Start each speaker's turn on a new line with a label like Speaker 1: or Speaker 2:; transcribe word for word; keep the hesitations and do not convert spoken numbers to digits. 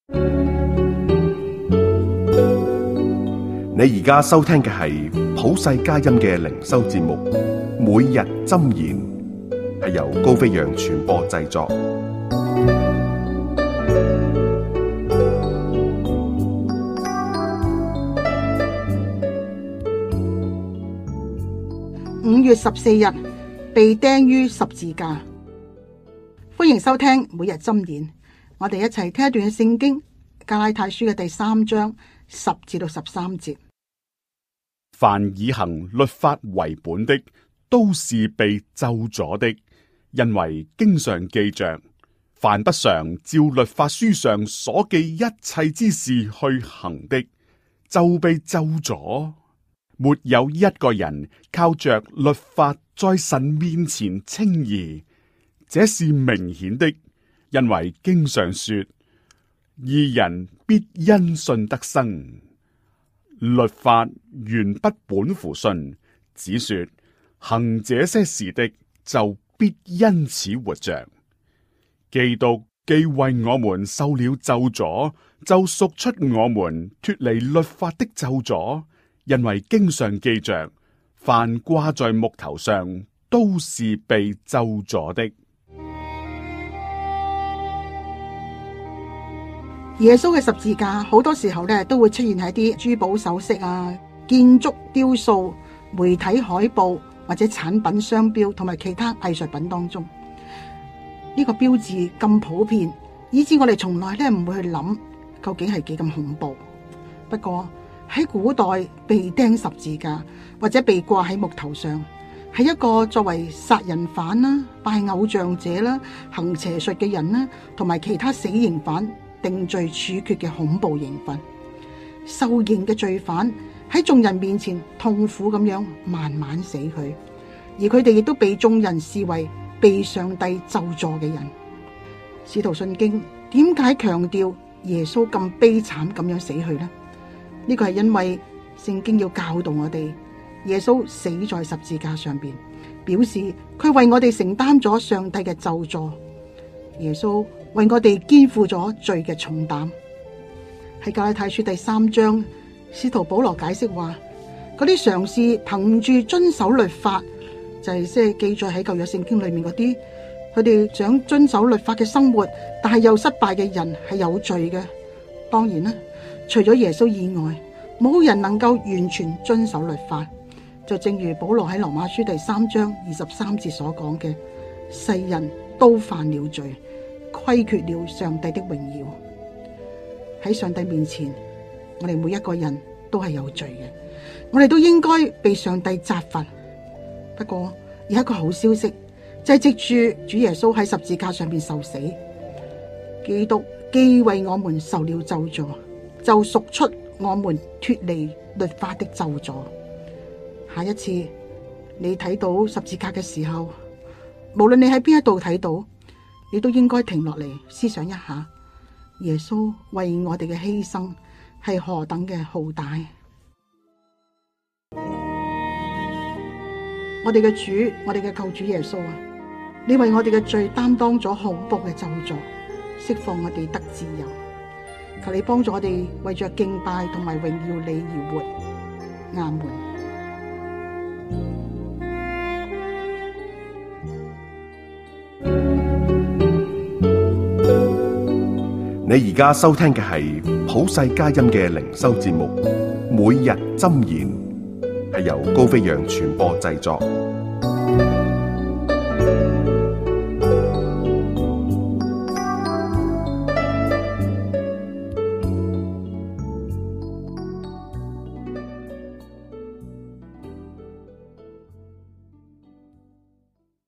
Speaker 1: 你而家收聽嘅係普世佳音嘅靈修節目，每日箴言，係由高飛揚傳播製作。
Speaker 2: 五月十四日被釘於十字架。歡迎收聽每日箴言，我哋一齊聽一段聖經，加拉太書嘅第三章十至到十三節。
Speaker 3: 凡以行律法為本的，都是被咒詛的，因為經上記着，凡不常照律法書上所記一切之事去行的，就被咒詛。沒有一個人靠着律法在神面前稱義，這是明顯的，因為經上說，義人必因信得生。律法原不本乎信，只說行這些事的就必因此活着。基督既為我們受了咒詛，就贖出我們脫離律法的咒詛，因為經上記着，凡掛在木頭上都是被咒詛的。
Speaker 2: 耶穌嘅十字架好多時候咧都會出現喺啲珠寶首飾啊、建築雕塑、媒體海報或者產品商標同埋其他藝術品當中。呢個標誌咁普遍，以致我哋從來咧唔會去諗究竟係幾咁恐怖。不過喺古代被釘十字架或者被掛喺木頭上，係一個作為殺人犯啦、拜偶像者啦、行邪術嘅人啦，同埋其他死刑犯定罪處決嘅恐怖刑罰。受刑嘅罪犯喺眾人面前痛苦咁樣慢慢死去，而佢哋亦都被眾人視為被上帝咒詛嘅人。使徒信經點解強調耶穌咁悲慘咁樣死去呢？呢個係因為聖經要教導我哋，耶穌死在十字架上邊，表示佢為我哋承擔咗上帝嘅咒詛。耶穌為我哋肩負咗罪嘅重擔。喺加拉太書第三章，使徒保羅解釋話，嗰啲嘗試憑住遵守律法，就係即係記載喺舊約聖經裏面嗰啲，佢哋想遵守律法嘅生活，但係又失敗嘅人係有罪嘅。當然啦，除咗耶穌以外，冇人能夠完全遵守律法。就正如保羅喺羅馬書第三章二十三節所講嘅，世人都犯了罪，虧缺了上帝的榮耀。喺上帝面前，我哋每一個人都係有罪嘅，我哋都應該被上帝責罰。不過有一個好消息，就係藉住主耶穌喺十字架上面受死，基督既為我們受了咒詛，就贖出我們脫離律法的咒詛。下一次你睇到十字架嘅時候，無論你喺邊一度睇到，你都應該停落嚟思想一下，耶穌為我哋嘅犧牲係何等嘅浩大。我哋嘅主，我哋嘅救主耶穌啊，你為我哋嘅罪擔當咗恐怖嘅咒詛，釋放我哋得自由。求你幫助我哋為着敬拜同埋榮耀你而活。阿門。
Speaker 1: 你而家收聽嘅係普世佳音嘅靈修節目，每日箴言，係由高飛揚傳播製作。